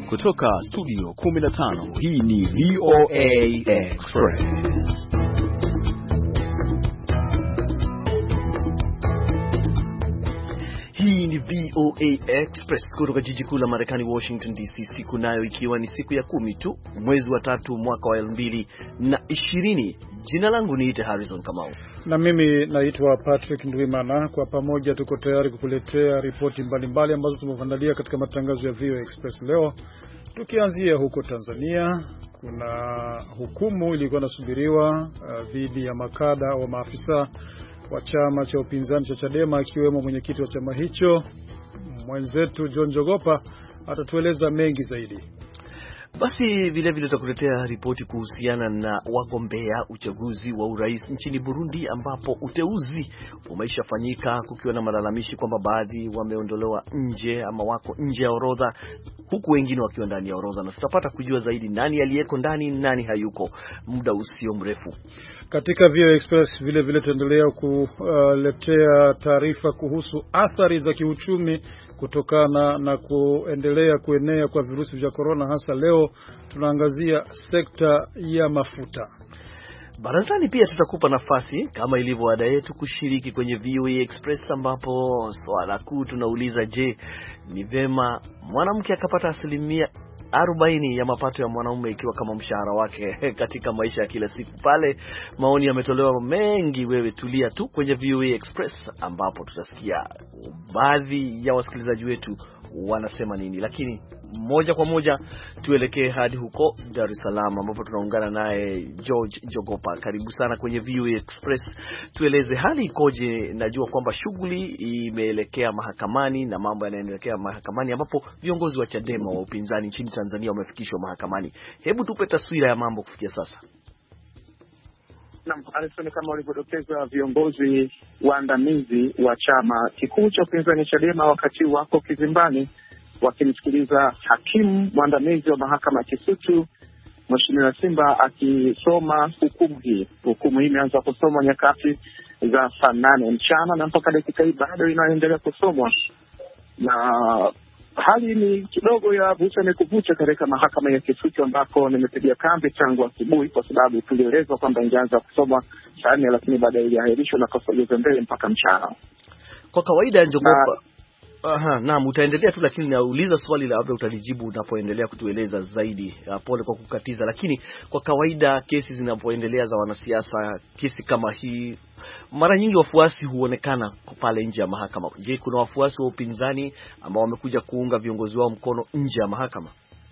Kutoka studio 15, hii ni VOA Express. Hii ni VOA Express kutoka jiji kuu la Marekani, Washington DC, siku nayo ikiwa ni siku ya 10 tu mwezi wa 3 mwaka wa 2020. Jina langu ni Harrison Kamau. Na mimi naitwa Patrick Ndwimana. Kwa pamoja tuko tayari kukuletea ripoti mbalimbali ambazo tumekuandalia katika matangazo ya VOA Express leo. Tukianzia huko Tanzania, kuna hukumu ilikuwa inasubiriwa dhidi ya makada wa maafisa wa chama cha upinzani cha Chadema, akiwemo mwenyekiti wa chama hicho. Mwenzetu John Jogopa atatueleza mengi zaidi. Basi vile tutakuletea ripoti kuhusiana na wagombea uchaguzi wa urais nchini Burundi, ambapo uteuzi umeshafanyika kukiwa na malalamishi kwamba baadhi wameondolewa nje ama wako nje ya orodha, huku wengine wakiwa ndani ya orodha, na tutapata kujua zaidi nani aliyeko ndani, nani hayuko muda usio mrefu. Katika VOA Express vile tuendelea kuletea taarifa kuhusu athari za kiuchumi kutokana na kuendelea kuenea kwa virusi vya corona. Hasa leo tunaangazia sekta ya mafuta. Barazani pia tutakupa nafasi kama ilivyo ada yetu kushiriki kwenye VOA Express, ambapo swala kuu tunauliza, je, ni vema mwanamke akapata 40% ya mapato ya mwanaume ikiwa kama mshahara wake katika maisha ya kila siku? Pale maoni yametolewa mengi, wewe tulia tu kwenye VOA Express ambapo tutasikia baadhi ya wasikilizaji wetu wanasema nini. Lakini moja kwa moja tuelekee hadi huko Dar es Salaam, ambapo tunaungana naye George Jogopa. Karibu sana kwenye VOA Express. Tueleze hali ikoje? Najua kwamba shughuli imeelekea mahakamani na mambo yanaendelea mahakamani, ambapo viongozi wa Chadema wa upinzani nchini Tanzania wamefikishwa mahakamani. Hebu tupe taswira ya mambo kufikia sasa. Naam, alisema kama walivyodokeza viongozi waandamizi wa chama kikuu cha upinzani Chadema wakati wako kizimbani wakimsikiliza hakimu mwandamizi wa mahakama ya Kisutu Mheshimiwa Simba akisoma hukumu hii. Hukumu hii imeanza kusomwa nyakati za saa 8 mchana na mpaka dakika hii bado inaendelea kusomwa, na hali ni kidogo ya vuta ni kuvuta katika mahakama ya Kisutu, ambako nimepigia kambi tangu asubuhi, kwa sababu tulielezwa kwamba ingeanza kusomwa saa 4 lakini baadaye iliahirishwa na kusogezwa mbele mpaka mchana. Kwa kawaida Njogopa, naam, utaendelea tu, lakini nauliza swali la labda utalijibu unapoendelea kutueleza zaidi. Pole kwa kukatiza, lakini kwa kawaida kesi zinapoendelea za wanasiasa, kesi kama hii, mara nyingi wafuasi huonekana pale nje ya mahakama. Je, kuna wafuasi wa upinzani ambao wamekuja kuunga viongozi wao mkono nje ya mahakama?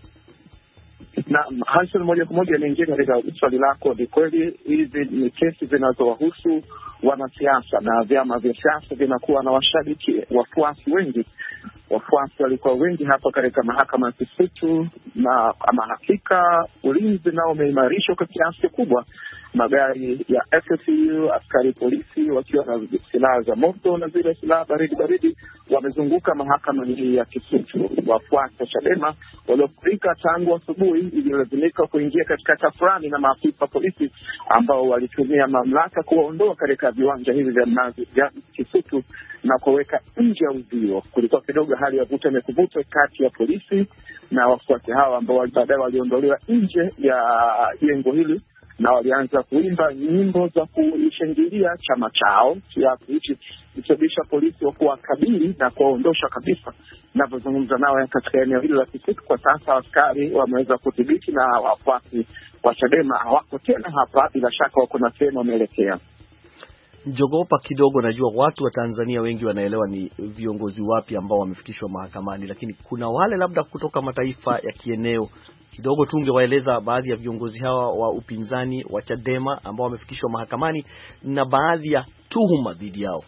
Na Hanson, moja kwa moja niingie katika swali lako. Ni kweli hizi ni kesi zinazowahusu wanasiasa, na vyama vya siasa vinakuwa na washabiki, wafuasi wengi. Wafuasi walikuwa wengi hapa katika mahakama ya Kisutu, na ama hakika ulinzi nao umeimarishwa kwa kiasi kikubwa. Magari ya FFU, askari polisi wakiwa na silaha za moto na zile silaha baridi wamezunguka mahakama hii ya Kisutu. Wafuasi wa Chadema waliofika tangu asubuhi ililazimika kuingia katika tafrani na maafisa polisi ambao walitumia mamlaka kuwaondoa katika viwanja hivi vya Kisutu na kuweka nje ya uzio. Kulikuwa kidogo hali ya vuta ni kuvuta kati ya polisi na wafuasi hao, ambao baadaye waliondolewa nje ya jengo hili na walianza kuimba nyimbo za kuishangilia chama chao, kiasi hichi kisababisha polisi kuwakabili na kuwaondosha kabisa. Ninapozungumza nao katika eneo hili la Kisutu kwa sasa, askari wameweza kudhibiti na wafuasi wa Chadema hawako tena hapa, bila shaka wako na sehemu wameelekea. Jogopa, kidogo najua watu wa Tanzania wengi wanaelewa ni viongozi wapi ambao wamefikishwa mahakamani, lakini kuna wale labda kutoka mataifa ya kieneo. Kidogo tu ungewaeleza baadhi ya viongozi hawa wa upinzani wa Chadema ambao wamefikishwa mahakamani na baadhi ya tuhuma dhidi yao.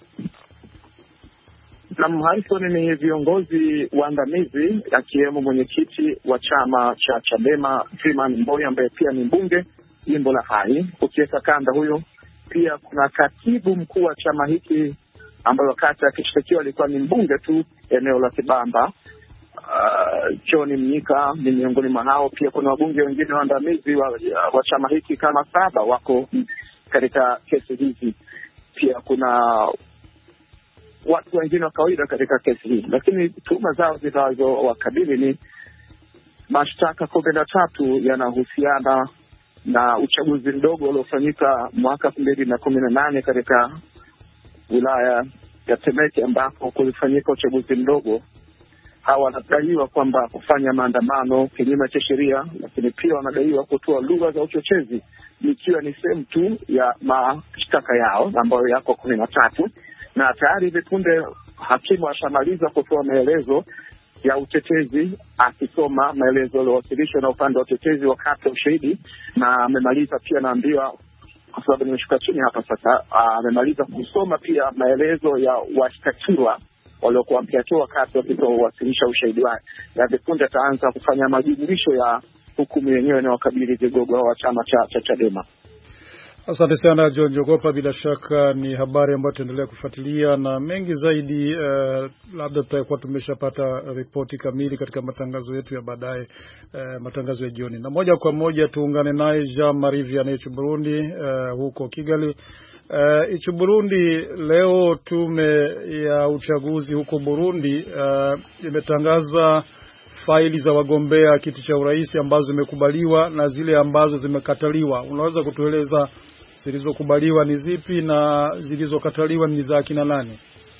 Na Harrison, ni viongozi waandamizi akiwemo mwenyekiti wa chama cha Chadema Freeman Mbowe, ambaye pia ni mbunge jimbo la Hai. Ukiweka kanda huyo, pia kuna katibu mkuu wa chama hiki ambaye wakati akishtakiwa alikuwa ni mbunge tu eneo la Kibamba, John Mnyika ni miongoni mwa hao. Pia kuna wabunge wengine waandamizi wa chama hiki kama 7 wako katika kesi hizi. Pia kuna watu wengine wa kawaida katika kesi hii, lakini tuhuma zao zinazowakabili ni mashtaka 13 yanahusiana na uchaguzi mdogo uliofanyika mwaka 2018 katika wilaya ya Temeke ambapo kulifanyika uchaguzi mdogo. Hawa wanadaiwa kwamba kufanya maandamano kinyume cha sheria, lakini pia wanadaiwa kutoa lugha za uchochezi, ikiwa ni sehemu tu ya mashtaka yao ambayo yako 13. Na tayari hivi punde hakimu ashamaliza kutoa maelezo ya utetezi, akisoma maelezo yaliyowasilishwa na upande wa utetezi wakati wa ushahidi, na amemaliza pia, naambiwa kwa sababu nimeshuka chini hapa sasa, amemaliza kusoma pia maelezo ya washtakiwa waliokuwa wakiatoa wakati wakitowasilisha ushahidi wake, na vipunde ataanza kufanya majumuisho ya hukumu yenyewe na wakabili vigogo wa chama cha Chadema. Asante sana John Jogopa, bila shaka ni habari ambayo tuendelea kufuatilia na mengi zaidi. Labda tutakuwa tumeshapata ripoti kamili katika matangazo yetu ya baadaye, matangazo ya jioni. Na moja kwa moja tuungane naye Jean-Marie Vianney Burundi, huko Kigali. Burundi, leo tume ya uchaguzi huko Burundi imetangaza faili za wagombea kiti cha urais ambazo zimekubaliwa na zile ambazo zimekataliwa. Unaweza kutueleza zilizokubaliwa ni zipi na zilizokataliwa ni za kina nani?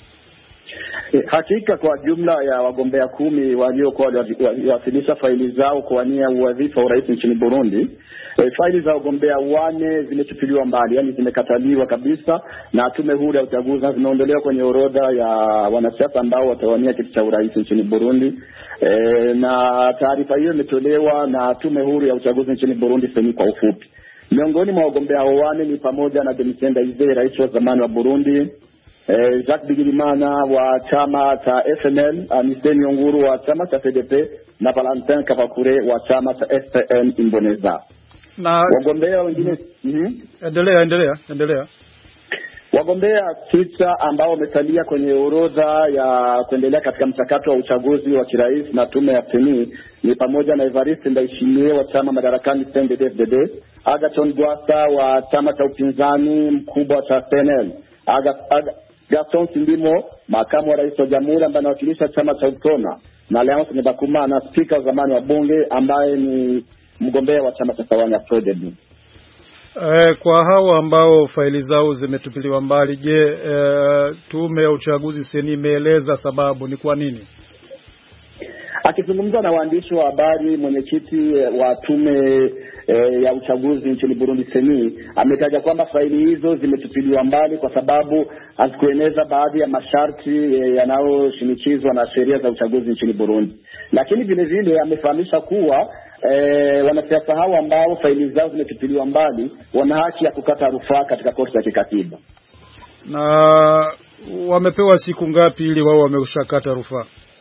Hakika kwa jumla ya wagombea 10 waliokuwa waliwasilisha faili zao kuwania uwadhifa wa urais nchini Burundi, faili za wagombea 4 zimetupiliwa mbali, yani zimekataliwa kabisa na tume huru ya uchaguzi, zimeondolewa kwenye orodha ya wanasiasa ambao watawania kiti cha urais nchini Burundi. Na taarifa hiyo imetolewa na tume huru ya uchaguzi nchini Burundi, seni kwa ufupi. Miongoni mwa wagombea 4 ni pamoja na Denis Ndayizeye, rais wa zamani wa Burundi, Jacques Bigirimana wa chama cha FNL, Aniseni Onguru wa chama cha FDP na Valentin Kavakure wa chama cha SPN Imboneza. Na wagombea wengine endelea. Wagombea 9 ambao wamesalia kwenye orodha ya kuendelea katika mchakato wa uchaguzi wa kirais na tume ya seni ni pamoja na Evariste Ndayishimiye wa chama madarakani CNDD-FDD, Agathon Rwasa wa chama cha upinzani mkubwa cha CNL, Gaston Sindimo, makamu wa rais wa jamhuri ambaye anawakilisha chama cha UPRONA, na Leonce Ngendakumana, spika wa zamani wa bunge ambaye ni mgombea wa chama cha Sawanya Frodebu. Kwa hawa ambao faili zao zimetupiliwa mbali, je, tume ya uchaguzi seni imeeleza sababu ni kwa nini? Akizungumza na waandishi wa habari, mwenyekiti wa tume ya uchaguzi nchini Burundi seni ametaja kwamba faili hizo zimetupiliwa mbali kwa sababu hazikueneza baadhi ya masharti yanayoshinikizwa na sheria za uchaguzi nchini Burundi. Lakini vile vile amefahamisha kuwa wanasiasa hao ambao faili zao zimetupiliwa mbali wana haki ya kukata rufaa katika korti ya kikatiba. Na wamepewa siku ngapi ili wao wameshakata rufaa?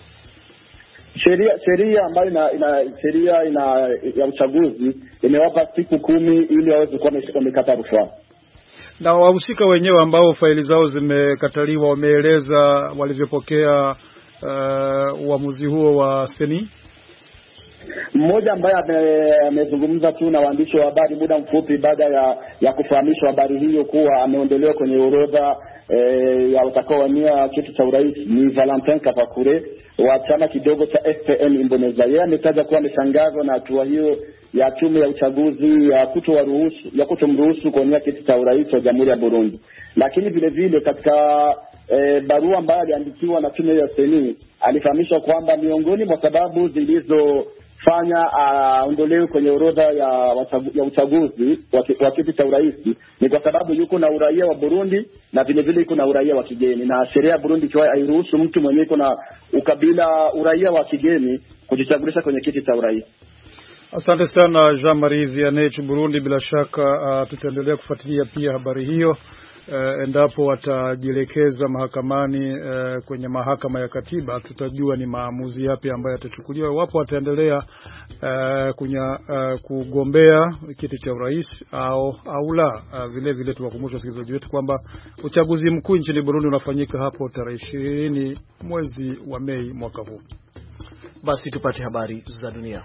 Sheria ambayo sheria ya uchaguzi imewapa siku 10 ili waweze kuwa wamekata rufaa. Na wahusika wenyewe ambao faili zao zimekataliwa wameeleza walivyopokea uamuzi huo wa seni? Mmoja ambaye amezungumza tu na waandishi wa habari muda mfupi baada ya kufahamishwa habari hiyo kuwa ameondolewa kwenye orodha ya watakaowania kiti cha urais ni Valentin Kavakure wa chama kidogo cha SPN Imboneza. Yeye ametaja kuwa ameshangazwa na hatua hiyo ya tume ya uchaguzi ya kutomruhusu kuwania kiti cha urais wa Jamhuri ya Burundi. Lakini vile vile katika barua ambayo aliandikiwa na tume ya seni alifahamisha kwamba miongoni mwa sababu zilizofanya aondolewe kwenye orodha ya uchaguzi wa kiti cha urais ni kwa sababu yuko na uraia wa Burundi na vile vile yuko na uraia wa kigeni, na sheria ya Burundi hairuhusu mtu mwenye yuko na ukabila uraia wa kigeni kujichagulisha kwenye kiti cha urais. Asante sana Jean-Marie Vianney Burundi, bila shaka tutaendelea kufuatilia pia habari hiyo. Endapo watajielekeza mahakamani kwenye mahakama ya katiba, tutajua ni maamuzi yapi ambayo yatachukuliwa. Wapo wataendelea kugombea kiti cha urais au la. Vile vile tuwakumbusha wasikilizaji wetu kwamba uchaguzi mkuu nchini Burundi unafanyika hapo tarehe 20 mwezi wa Mei mwaka huu. Basi tupate habari za dunia.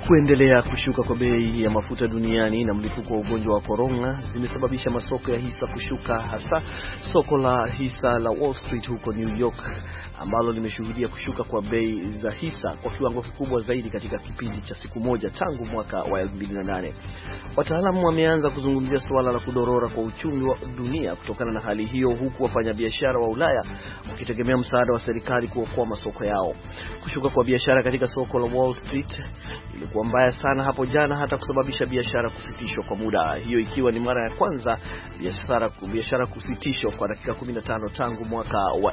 Kuendelea kushuka kwa bei ya mafuta duniani na mlipuko wa ugonjwa wa corona zimesababisha masoko ya hisa kushuka, hasa soko la hisa la Wall Street huko New York ambalo limeshuhudia kushuka kwa bei za hisa kwa kiwango kikubwa zaidi katika kipindi cha siku moja tangu mwaka wa 2008. Wataalamu wameanza kuzungumzia suala la kudorora kwa uchumi wa dunia kutokana na hali hiyo, huku wafanyabiashara wa Ulaya wakitegemea msaada wa serikali kuokoa masoko yao. Kushuka kwa biashara katika soko la Wall Street ilikuwa mbaya sana hapo jana, hata kusababisha biashara kusitishwa kwa muda, hiyo ikiwa ni mara ya kwanza biashara kusitishwa kwa dakika 15 tangu mwaka wa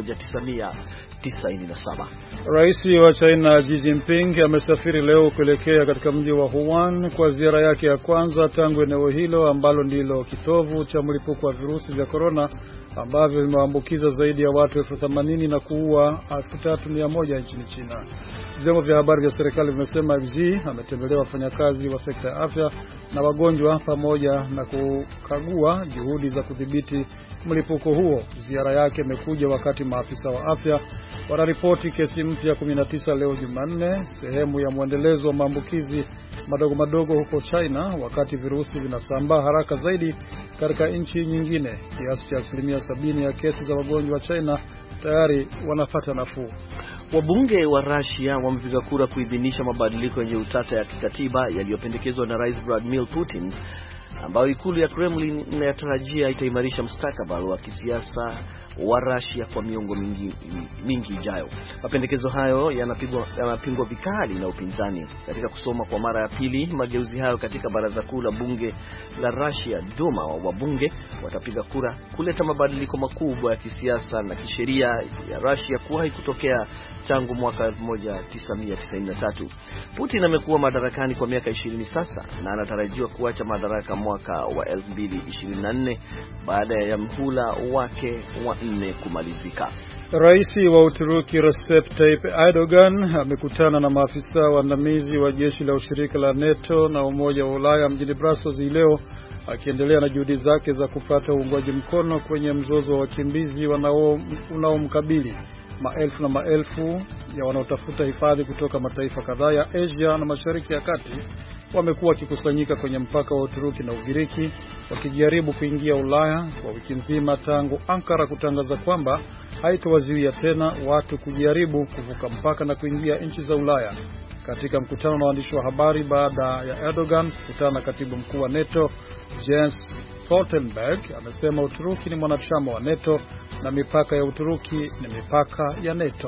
1997. Rais wa China Xi Jinping amesafiri leo kuelekea katika mji wa Wuhan kwa ziara yake ya kwanza tangu eneo hilo ambalo ndilo kitovu cha mlipuko wa virusi vya corona ambavyo vimeambukiza zaidi ya watu 80,000 na kuua 3,100 nchini China. Vyombo vya habari vya serikali vimesema Xi ametembelea wafanyakazi wa sekta ya afya na wagonjwa pamoja na kukagua juhudi za kudhibiti mlipuko huo. Ziara yake imekuja wakati maafisa wa afya wanaripoti kesi mpya 19 leo Jumanne, sehemu ya mwendelezo wa maambukizi madogo huko China, wakati virusi vinasambaa haraka zaidi katika nchi nyingine. Kiasi cha 70% ya kesi za wagonjwa wa China tayari wanapata nafuu. Wabunge wa Russia wamepiga kura kuidhinisha mabadiliko yenye utata ya kikatiba yaliyopendekezwa na Rais Vladimir Putin, ambayo ikulu ya Kremlin inatarajia itaimarisha mustakabali wa kisiasa wa Russia kwa miongo mingi ijayo. Mapendekezo hayo yanapingwa vikali na upinzani. Katika kusoma kwa mara ya pili mageuzi hayo katika baraza kuu la bunge la Russia, Duma, wabunge watapiga kura kuleta mabadiliko makubwa ya kisiasa na kisheria ya Russia kuwahi kutokea tangu mwaka 1993. Putin amekuwa madarakani kwa miaka 20 sasa na anatarajiwa kuacha madaraka mwaka wa 2024 baada ya mhula wake wa 4 kumalizika. Rais wa Uturuki Recep Tayyip Erdogan amekutana na maafisa waandamizi wa jeshi la ushirika la NATO na Umoja wa Ulaya mjini Brussels leo, akiendelea na juhudi zake za kupata uungwaji mkono kwenye mzozo wa wakimbizi unaomkabili. Maelfu na maelfu ya wanaotafuta hifadhi kutoka mataifa kadhaa ya Asia na Mashariki ya Kati wamekuwa wakikusanyika kwenye mpaka wa Uturuki na Ugiriki wakijaribu kuingia Ulaya kwa wiki nzima tangu Ankara kutangaza kwamba haitowazuia tena watu kujaribu kuvuka mpaka na kuingia nchi za Ulaya. Katika mkutano na waandishi wa habari baada ya Erdogan kukutana na katibu mkuu wa NATO Jens Stoltenberg, amesema Uturuki ni mwanachama wa NATO na mipaka ya Uturuki ni mipaka ya NATO.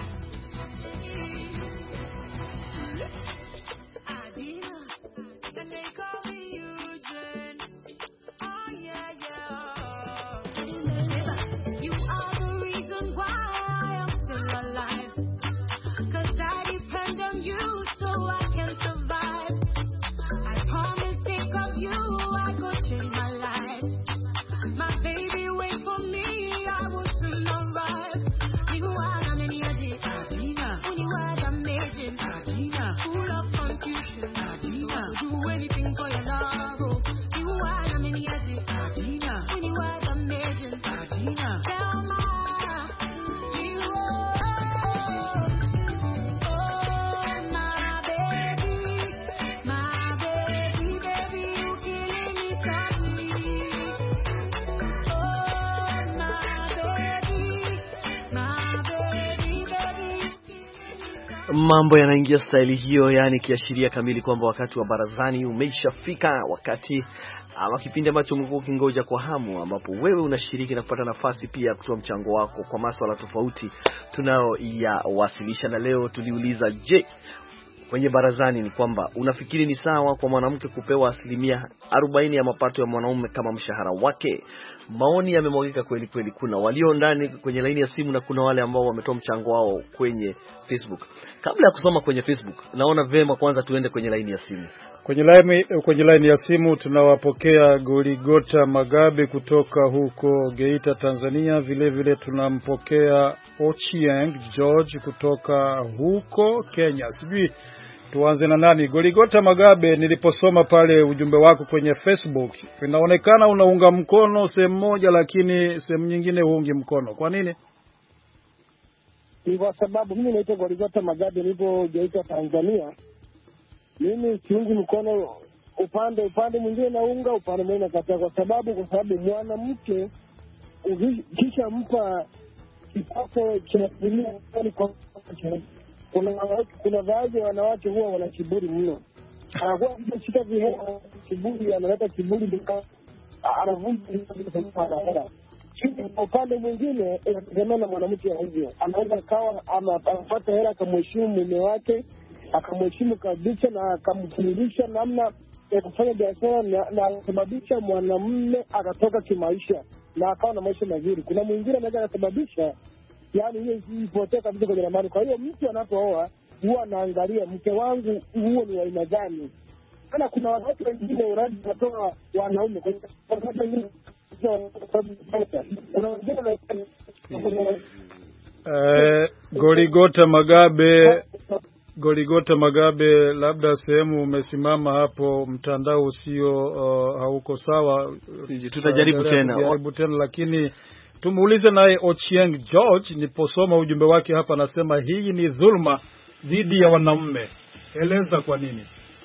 Mambo yanaingia staili hiyo, yani kiashiria kamili kwamba wakati wa barazani umeshafika, wakati ama kipindi ambacho umekuwa ukingoja kwa hamu, ambapo wewe unashiriki na kupata nafasi pia kutoa mchango wako kwa masuala tofauti tunayoyawasilisha. Na leo tuliuliza, je, kwenye barazani ni kwamba unafikiri ni sawa kwa mwanamke kupewa 40% ya mapato ya mwanaume kama mshahara wake? Maoni yamemwagika kweli kweli. Kuna walio ndani kwenye laini ya simu na kuna wale ambao wametoa mchango wao kwenye Facebook. Kabla ya kusoma kwenye Facebook, naona vema kwanza tuende kwenye laini ya simu. Kwenye laini ya simu tunawapokea Goligota Magabe kutoka huko Geita, Tanzania. Vile vile tunampokea Ochieng George kutoka huko Kenya. Sijui tuanze na nani? Goligota Magabe, niliposoma pale ujumbe wako kwenye Facebook, inaonekana unaunga mkono sehemu moja lakini sehemu nyingine huungi mkono. Kwa nini? Ni kwa sababu mimi naitwa Goligota Magabe, nipo Geita, Tanzania. mimi siungi mkono upande mwingine naunga, upande mwingine nakataa, kwa sababu mwanamke kisha mpa kipato cha dunia. Kuna baadhi ya wanawake huwa wana kiburi mno, anakuwa akishika vihela kiburi, analeta kiburi anavunja. Kwa upande mwingine inategemea na mwanamke hivyo, anaweza akawa anapata hela akamheshimu mume wake, akamheshimu kabisa na akamfundisha namna ya kufanya biashara na akasababisha mwanamume akatoka kimaisha na akawa na maisha mazuri. Kuna mwingine anaweza akasababisha yani hiyo ipotee kabisa kwenye ramani. Kwa hiyo mtu anapooa huwa anaangalia mke wangu huo ni wa aina gani. Kana kuna watu wengine uradi wanatoa wanaume kwa sababu wengine Goligota Magabe, labda sehemu umesimama hapo, mtandao usio hauko sawa, tutajaribu tena, lakini tumuulize naye Ochieng George. Niposoma ujumbe wake hapa, anasema hii ni dhulma dhidi ya wanaume. Eleza kwa nini.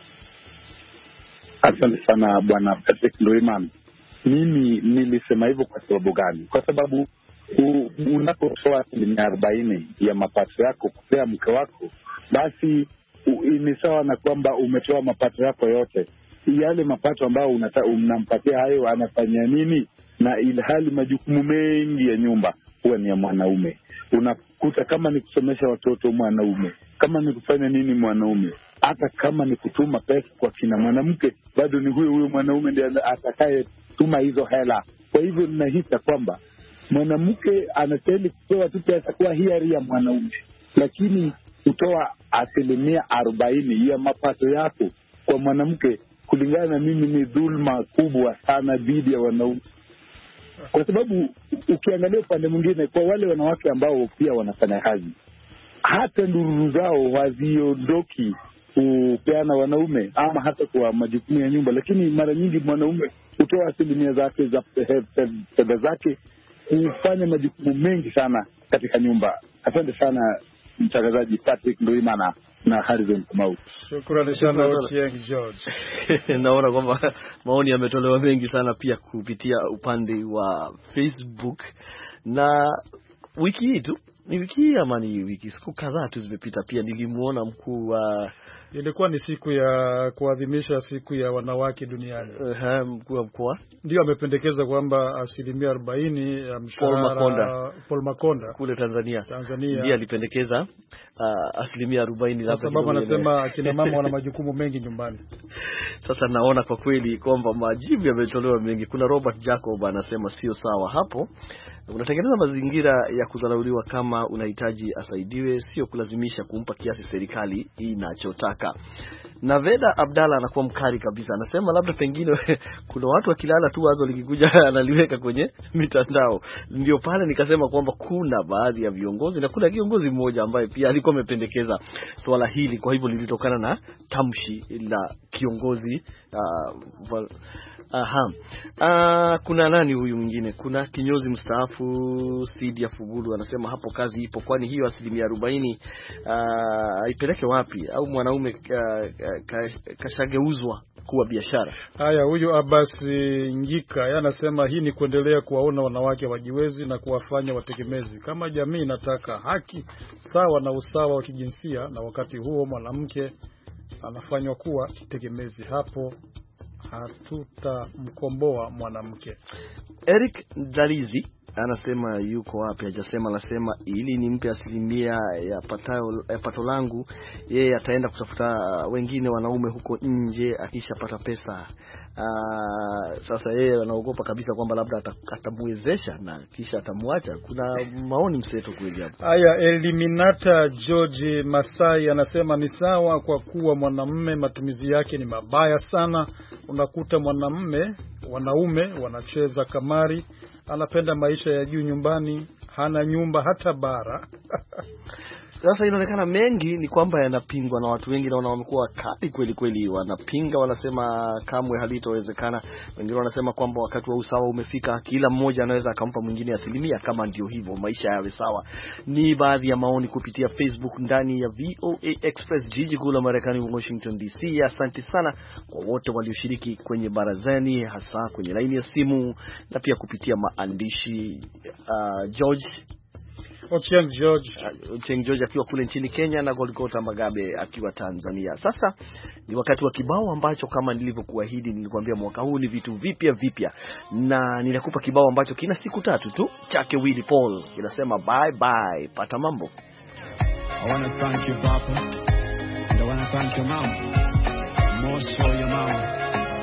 Asante sana Bwana Patrick Nduimana. Mimi nilisema hivyo kwa sababu gani? Kwa sababu unapotoa 40% ya mapato yako kupea mke wako, basi ni sawa na kwamba umetoa mapato yako yote. Yale mapato ambayo unampatia hayo anafanya nini? Na ilhali majukumu mengi ya nyumba huwa ni ya mwanaume. Unakuta kama ni kusomesha watoto mwanaume, kama ni kufanya nini mwanaume, hata kama ni kutuma pesa kwa kina mwanamke, bado ni huyo mwanaume ndiye atakaye tuma hizo hela. Kwa hivyo ninahisi kwamba mwanamke anastahili kutoa tu pesa kwa hiari ya mwanaume, lakini kutoa 40% ya mapato yako kwa mwanamke, kulingana na mimi, ni dhulma kubwa sana dhidi ya wanaume. Kwa sababu ukiangalia upande mwingine, kwa wale wanawake ambao pia wanafanya kazi, hata ndururu zao haziondoki kupeana wanaume ama hata kwa majukumu ya nyumba, lakini mara nyingi mwanaume hutoa 80% zake za fedha zake kufanya majukumu mengi sana katika nyumba. Asante sana mtangazaji Patrick Nduimana na Harrison Kamau. Shukrani sana Ochieng George. Naona kwamba maoni yametolewa mengi sana pia kupitia upande wa Facebook, na wiki hii tu, ni wiki hii ama ni wiki, siku kadhaa tu zimepita, pia nilimuona mkuu wa ilikuwa ni siku ya kuadhimisha siku ya wanawake duniani. Mkuu wa mkoa ndio amependekeza kwamba 40% ya mshahara Paul Makonda kule Tanzania ndiye alipendekeza 40%, kwa sababu anasema akina mama wana majukumu mengi nyumbani. Sasa naona kwa kweli kwamba majibu yametolewa mengi. Kuna Robert Jacob anasema sio sawa hapo, unatengeneza mazingira ya kudharauliwa. Kama unahitaji asaidiwe, sio kulazimisha kumpa kiasi serikali inachotaka. Na Veda Abdalla anakuwa mkali kabisa, anasema labda pengine kuna watu wakilala tu wazo likikuja analiweka kwenye mitandao. Ndio pale nikasema kwamba kuna baadhi ya viongozi, na kuna kiongozi mmoja ambaye pia alikuwa amependekeza swala hili, kwa hivyo lilitokana na tamshi la kiongozi kuna nani huyu mwingine, kuna kinyozi mstaafu Sidia Fugulu anasema hapo kazi ipo, kwani hiyo 40% haipeleke wapi? Au mwanaume kashageuzwa kuwa biashara? Haya, huyu Abbas Ngika anasema hii ni kuendelea kuwaona wanawake wajiwezi na kuwafanya wategemezi. Kama jamii inataka haki sawa na usawa wa kijinsia, na wakati huo mwanamke anafanywa kuwa tegemezi, hapo hatutamkomboa mwanamke. Eric Dalizi anasema yuko wapi hajasema, anasema ili nimpe 40% ya pato langu, yeye ataenda kutafuta wengine wanaume huko nje akishapata pesa. Sasa yeye anaogopa kabisa kwamba labda atamwezesha na kisha atamwacha. Kuna maoni mseto kweli hapo. Haya, Eliminata George Masai anasema ni sawa, kwa kuwa mwanamume matumizi yake ni mabaya sana. Unakuta wanaume wanacheza kamari, anapenda maisha ya juu nyumbani, hana nyumba hata bara. Sasa inaonekana mengi ni kwamba yanapingwa na watu wengi, naona wamekuwa kati kweli kweli, wanapinga, wanasema kamwe halitowezekana. Wengine wanasema kwamba wakati wa usawa umefika, kila mmoja anaweza akampa mwingine asilimia, kama ndio hivyo maisha yawe sawa. Ni baadhi ya maoni kupitia Facebook ndani ya VOA Express, jiji kuu la Marekani, Washington DC. Asante sana kwa wote walioshiriki kwenye barazani, hasa kwenye laini ya simu na pia kupitia maandishi. Ochieng George akiwa kule nchini Kenya na Golgota Magabe akiwa Tanzania. Sasa ni wakati wa kibao ambacho kama nilivyokuahidi, nilikwambia mwaka huu ni vitu vipya, na ninakupa kibao ambacho kina siku 3 tu chake Willy Paul, kinasema bye bye. Pata mambo. I want to thank you, Papa. I want to thank your mom. More so your mom.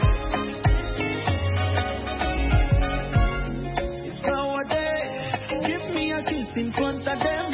In front of them,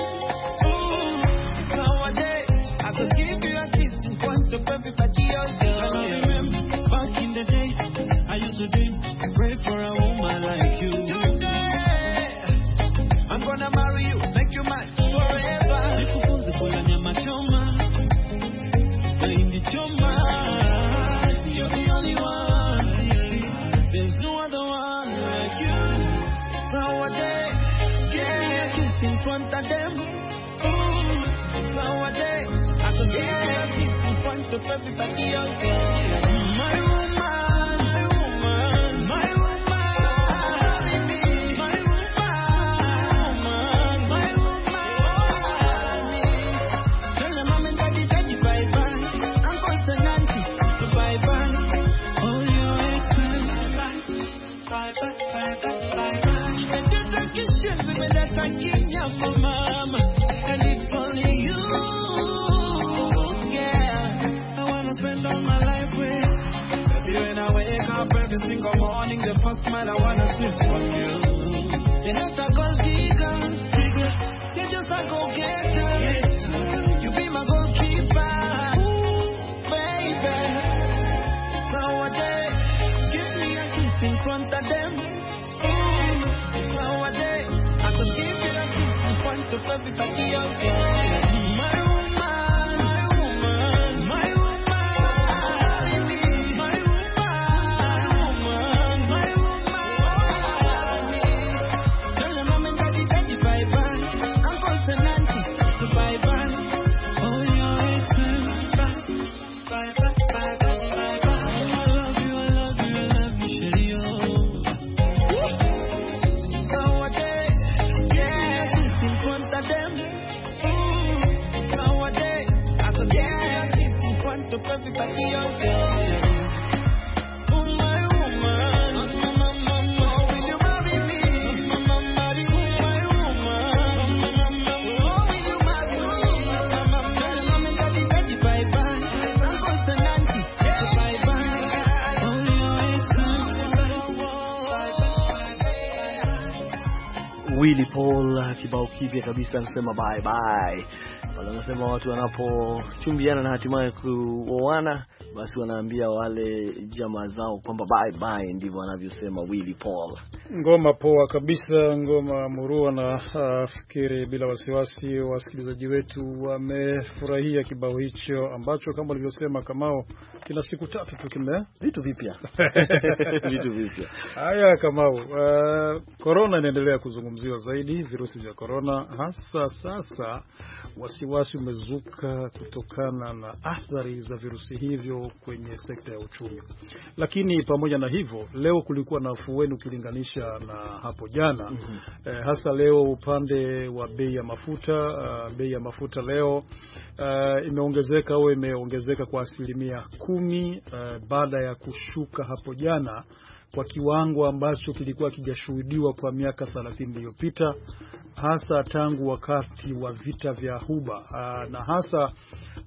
nowadays I could give you a kiss in front of everybody else. I remember back in the day, I used to pray for a woman like you. Today, I'm gonna marry you, make you mine forever. Nikufunze kula nyama choma, mahindi choma. You're the only one, there's no other one like you. Nowadays, in front of them, nowadays I could get in front of everybody else. My woman, my woman, my woman, my woman, my woman. Tell them I'm in daddy bye bye, Uncle and auntie bye bye, all your exes bye bye bye bye bye. And you don't kiss you with that I keep your mama, and it's only you, yeah. I wanna spend all my life with. Baby, when I wake up every single morning, the first man I wanna switch from you. You're not a gold digger, you're just a go-getter. You be my goalkeeper, baby. Nowadays, give me a kiss in front of them. Nowadays, I could give you a kiss in front of everybody else. My woman, my woman, my woman, my woman, my woman. Tell them I'm in daddy bye bye, Uncle and auntie bye bye, all your exes bye bye bye bye bye. I love you, I love you, I love you, Sherry. Nowadays, yeah, kiss in front of them. Nowadays, I could get kiss in front of everybody else. Oh my woman, oh will you marry me? Oh my woman, oh will you marry me? Tell them I'm in daddy bye bye, Uncle and auntie bye bye, all your exes bye bye. Willy Paul, kibao kipya kabisa, anasema bye bye. Wale wanasema watu wanapochumbiana na hatimaye kuoana, basi wanaambia wale jamaa zao kwamba bye bye, ndivyo wanavyosema Willy Paul. Ngoma poa kabisa, ngoma murua, na fikiri bila wasiwasi wasikilizaji wetu wamefurahia kibao hicho ambacho kama walivyosema Kamao kina siku 3 tu, kime vitu vipya. Vitu vipya. Haya Kamao, corona inaendelea kuzungumziwa zaidi, virusi vya corona, hasa sasa wasiwasi umezuka kutokana na athari za virusi hivyo kwenye sekta ya uchumi. Lakini pamoja na hivyo, leo kulikuwa na afueni ukilinganisha na hapo jana. Hasa leo upande wa bei ya mafuta, bei ya mafuta leo imeongezeka au imeongezeka kwa 10%, baada ya kushuka hapo jana kwa kiwango ambacho kilikuwa kijashuhudiwa kwa miaka 30 iliyopita, hasa tangu wakati wa vita vya Ghuba, na hasa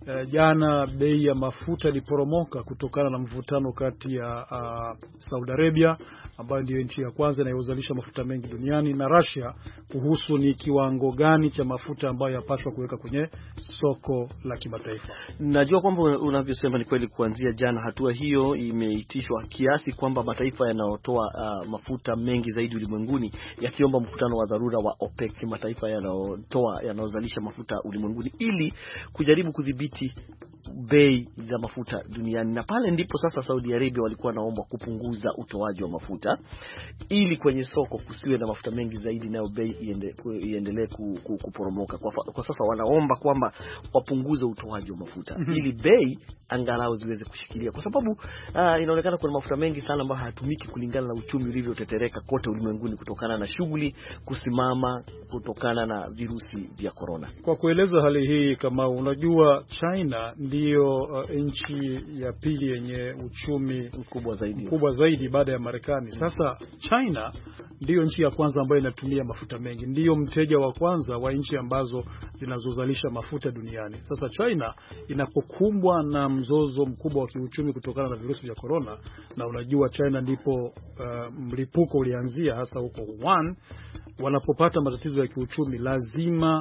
Jana bei ya mafuta iliporomoka kutokana na mvutano kati ya Saudi Arabia ambayo ndio nchi ya kwanza inayozalisha mafuta mengi duniani na Russia kuhusu ni kiwango gani cha mafuta ambayo yapaswa kuweka kwenye soko la kimataifa. Najua kwamba unavyosema ni kweli. Kuanzia jana hatua hiyo imeitishwa kiasi kwamba mataifa yanayotoa mafuta mengi zaidi ulimwenguni yakiomba mkutano wa dharura wa OPEC, mataifa yanayozalisha mafuta ulimwenguni, ili kujaribu kudhibiti bei za mafuta duniani. Na pale ndipo sasa Saudi Arabia walikuwa naomba kupunguza utoaji wa mafuta ili kwenye soko kusiwe na mafuta mengi zaidi, nayo bei iendelee kuporomoka. Kwa sasa wanaomba kwamba wapunguze utoaji wa mafuta ili bei angalau ziweze kushikilia, kwa sababu inaonekana kuna mafuta mengi sana ambayo hayatumiki kulingana na uchumi ulivyotetereka kote ulimwenguni kutokana na shughuli kusimama kutokana na virusi vya corona. Kwa kueleza hali hii, kama unajua, China ndiyo nchi ya pili yenye uchumi mkubwa zaidi baada ya Marekani. Sasa China ndiyo nchi ya kwanza ambayo inatumia mafuta mengi, ndiyo mteja wa kwanza wa nchi ambazo zinazozalisha mafuta duniani. Sasa China inapokumbwa na mzozo mkubwa wa kiuchumi kutokana na virusi vya corona, na unajua China ndipo mlipuko ulianzia hasa huko Wuhan, wanapopata matatizo ya kiuchumi lazima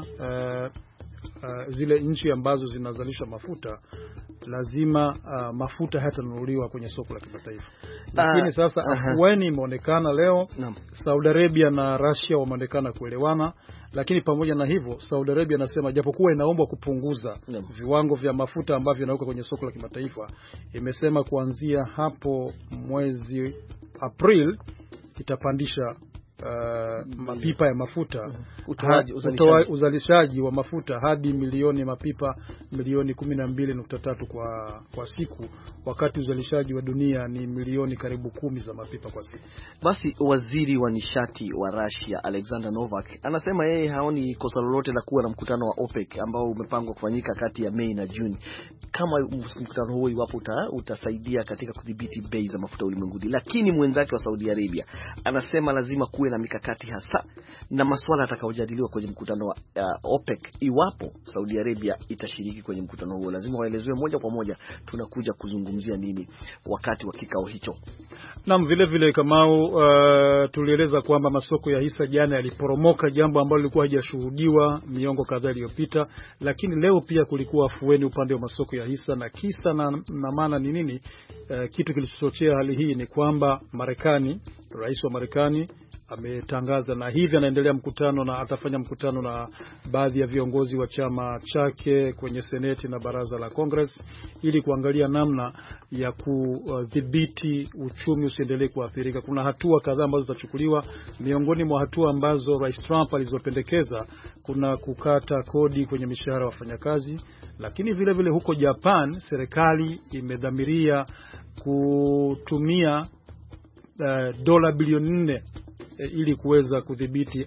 zile nchi ambazo zinazalisha mafuta lazima mafuta hatanunuliwa kwenye soko la kimataifa. Lakini sasa afueni imeonekana leo. Saudi Arabia na Russia wameonekana kuelewana, lakini pamoja na hivyo Saudi Arabia anasema japokuwa inaomba kupunguza viwango vya mafuta ambavyo yanauka kwenye soko la kimataifa, imesema kuanzia hapo mwezi April itapandisha mapipa ya mafuta, uzalishaji wa mafuta hadi mapipa milioni 12.3 kwa siku, wakati uzalishaji wa dunia ni milioni karibu 10 za mapipa kwa siku. Basi waziri wa nishati wa Russia Alexander Novak anasema yeye haoni kosa lolote la kuwa na mkutano wa OPEC ambao umepangwa kufanyika kati ya Mei na Juni, kama mkutano huo iwapo utasaidia katika kudhibiti bei za mafuta ulimwenguni. Lakini mwenzake wa Saudi Arabia anasema lazima kuwe na mikakati hasa na masuala yatakayojadiliwa kwenye mkutano wa OPEC. Iwapo Saudi Arabia itashiriki kwenye mkutano huo, lazima waelezwe moja kwa moja tunakuja kuzungumzia nini wakati wa kikao hicho. Naam, vile Kamau, tulieleza kwamba masoko ya hisa jana yaliporomoka, jambo ambalo lilikuwa hajashuhudiwa miongo kadhaa iliyopita, lakini leo pia kulikuwa afueni upande wa masoko ya hisa. Na kisa na maana ni nini? Kitu kilichochochea hali hii ni kwamba rais wa Marekani ametangaza, na hivi anaendelea mkutano na atafanya mkutano na baadhi ya viongozi wa chama chake kwenye Seneti na baraza la Congress ili kuangalia namna ya kudhibiti uchumi usiendelee kuathirika. Kuna hatua kadhaa ambazo zitachukuliwa. Miongoni mwa hatua ambazo Rais Trump alizopendekeza kuna kukata kodi kwenye mishahara ya wafanyakazi, lakini vile huko Japan serikali imedhamiria kutumia dola bilioni 4 ili kuweza kudhibiti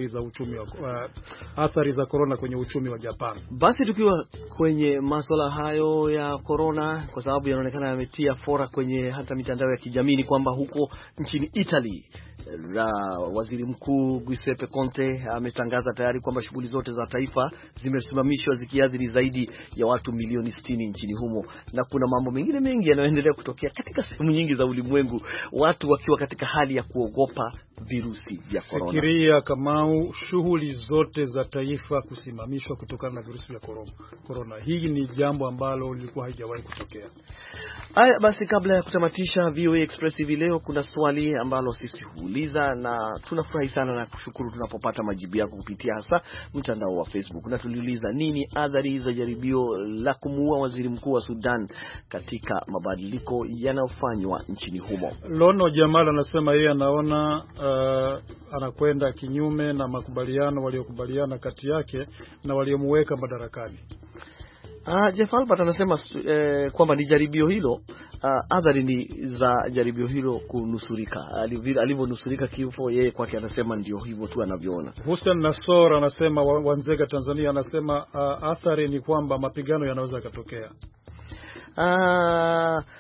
athari za corona kwenye uchumi wa Japan. Basi tukiwa kwenye masuala hayo ya corona, kwa sababu yanaonekana yametia fora kwenye hata mitandao ya kijamii, kwamba huko nchini Italy waziri mkuu Giuseppe Conte ametangaza tayari kwamba shughuli zote za taifa zimesimamishwa, zikiathiri zaidi ya watu milioni 60 nchini humo. Na kuna mambo mengine mengi yanayoendelea kutokea katika sehemu nyingi za ulimwengu, watu wakiwa katika hali ya kuogopa virusi vya corona. Fikiria Kamau, shughuli zote za taifa kusimamishwa kutokana na virusi vya corona. Hii ni jambo ambalo lilikuwa haijawahi kutokea. Haya, basi kabla ya kutamatisha VOA Express hivi leo, kuna swali ambalo sisi huuliza na tunafurahi sana na kushukuru tunapopata majibu yako kupitia hasa mtandao wa Facebook. Na tuliuliza nini athari za jaribio la kumuua waziri mkuu wa Sudan katika mabadiliko yanayofanywa nchini humo. Lono Jamal anasema yeye anaona anakwenda kinyume na makubaliano waliokubaliana kati yake na waliomweka madarakani. Jeff Albert anasema kwamba ni jaribio hilo, athari ni za jaribio hilo kunusurika, alivyonusurika kifo yeye kwake anasema ndio hivyo tu anavyoona. Hussein Nasor anasema Wanzega Tanzania, anasema athari ni kwamba mapigano yanaweza kutokea.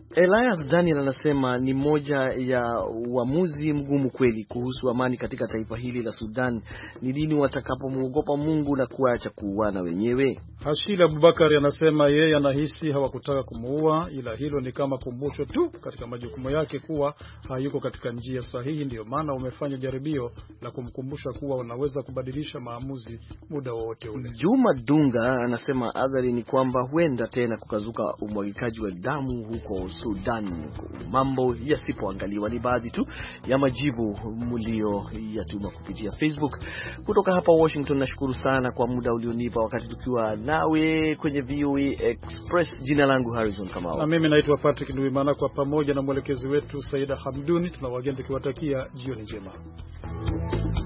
Elias Daniel anasema ni moja ya uamuzi mgumu kweli kuhusu amani katika taifa hili la Sudan. Ni lini watakapomwogopa Mungu na kuacha kuuana wenyewe? Hashila Abubakari anasema yeye anahisi hawakutaka kumuua, ila hilo ni kama kumbusho tu katika majukumu yake kuwa hayuko katika njia sahihi, ndio maana umefanya jaribio la kumkumbusha kuwa wanaweza kubadilisha maamuzi muda wote ule. Juma Dunga anasema adhari ni kwamba huenda tena kukazuka umwagikaji wa damu huko Sudan, mambo yasipoangaliwa. Ni baadhi tu ya majibu mlio yatuma kupitia Facebook. Kutoka hapa Washington, nashukuru sana kwa muda ulionipa wakati tukiwa nawe kwenye VOA Express. Jina langu Harrison Kamau. Na mimi naitwa Patrick Nduwimana, kwa pamoja na mwelekezi wetu Saida Hamduni tunawageni tukiwatakia jioni njema.